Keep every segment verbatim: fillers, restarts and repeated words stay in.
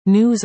News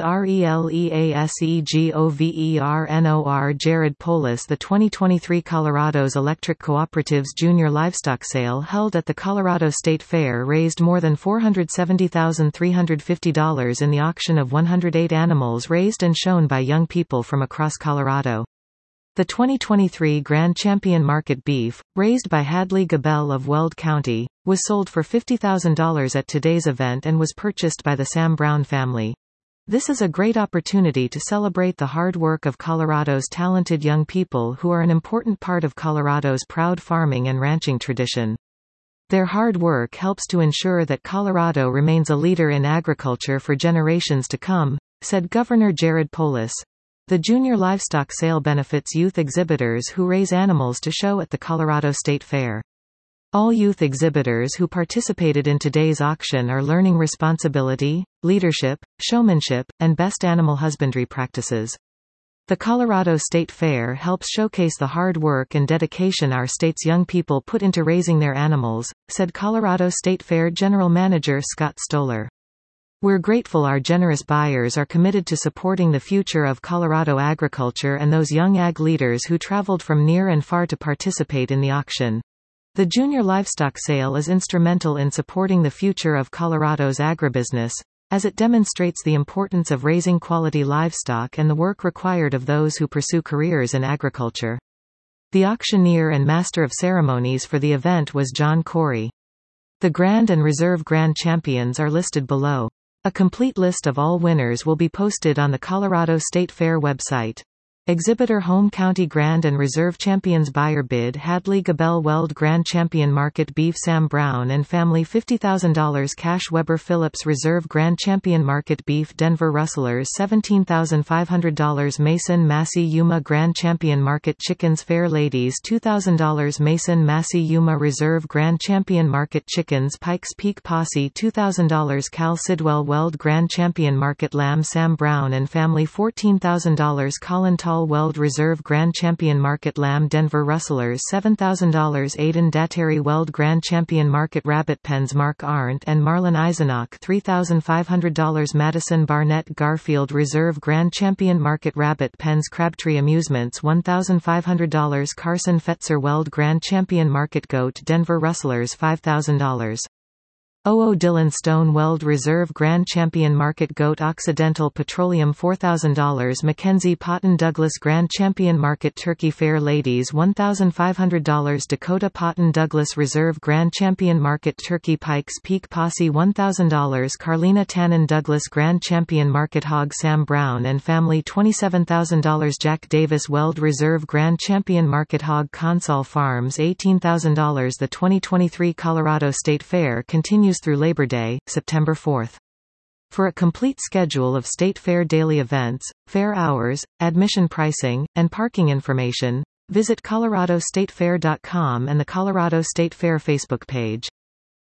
RELEASEGOVERNOR Jared Polis. The twenty twenty-three Colorado's Electric Cooperatives Junior Livestock Sale held at the Colorado State Fair raised more than four hundred seventy thousand three hundred fifty dollars in the auction of one hundred eight animals raised and shown by young people from across Colorado. The twenty twenty-three Grand Champion Market beef, raised by Hadley Gabel of Weld County, was sold for fifty thousand dollars at today's event and was purchased by the Sam Brown family. This is a great opportunity to celebrate the hard work of Colorado's talented young people who are an important part of Colorado's proud farming and ranching tradition. Their hard work helps to ensure that Colorado remains a leader in agriculture for generations to come, said Governor Jared Polis. The Junior Livestock Sale benefits youth exhibitors who raise animals to show at the Colorado State Fair. All youth exhibitors who participated in today's auction are learning responsibility, leadership, showmanship, and best animal husbandry practices. The Colorado State Fair helps showcase the hard work and dedication our state's young people put into raising their animals, said Colorado State Fair General Manager Scott Stoller. We're grateful our generous buyers are committed to supporting the future of Colorado agriculture and those young ag leaders who traveled from near and far to participate in the auction. The Junior Livestock Sale is instrumental in supporting the future of Colorado's agribusiness, as it demonstrates the importance of raising quality livestock and the work required of those who pursue careers in agriculture. The auctioneer and master of ceremonies for the event was John Corey. The Grand and Reserve Grand Champions are listed below. A complete list of all winners will be posted on the Colorado State Fair website. Exhibitor Home County Grand and Reserve Champions buyer bid Hadley Gabel Weld Grand Champion Market beef Sam Brown and family fifty thousand dollars cash Weber Phillips Reserve Grand Champion Market beef Denver Rustlers seventeen thousand five hundred dollars Mason Massey Yuma Grand Champion Market Chickens Fair Ladies two thousand dollars Mason Massey Yuma Reserve Grand Champion Market Chickens Pikes Peak Posse two thousand dollars Cal Sidwell Weld Grand Champion Market Lamb Sam Brown and family fourteen thousand dollars Colin Tall Weld Reserve Grand Champion Market Lamb Denver Rustlers seven thousand dollars Aidan Datteri Weld Grand Champion Market Rabbit Pens Mark Arndt and Marlon Eisenach three thousand five hundred dollars Madison Barnett Garfield Reserve Grand Champion Market Rabbit Pens Crabtree Amusements one thousand five hundred dollars Carson Fetzer Weld Grand Champion Market Goat Denver Rustlers five thousand dollars O O Dillon Stone Weld Reserve Grand Champion Market Goat Occidental Petroleum four thousand dollars Mackenzie Potton Douglas Grand Champion Market Turkey Fair Ladies one thousand five hundred dollars Dakota Potton Douglas Reserve Grand Champion Market Turkey Pikes Peak Posse one thousand dollars Carlina Tannen Douglas Grand Champion Market Hog Sam Brown and family twenty-seven thousand dollars Jack Davis Weld Reserve Grand Champion Market Hog Consol Farms eighteen thousand dollars The twenty twenty-three Colorado State Fair continues through Labor Day, September fourth. For a complete schedule of State Fair daily events, fair hours, admission pricing, and parking information, visit colorado state fair dot com and the Colorado State Fair Facebook page.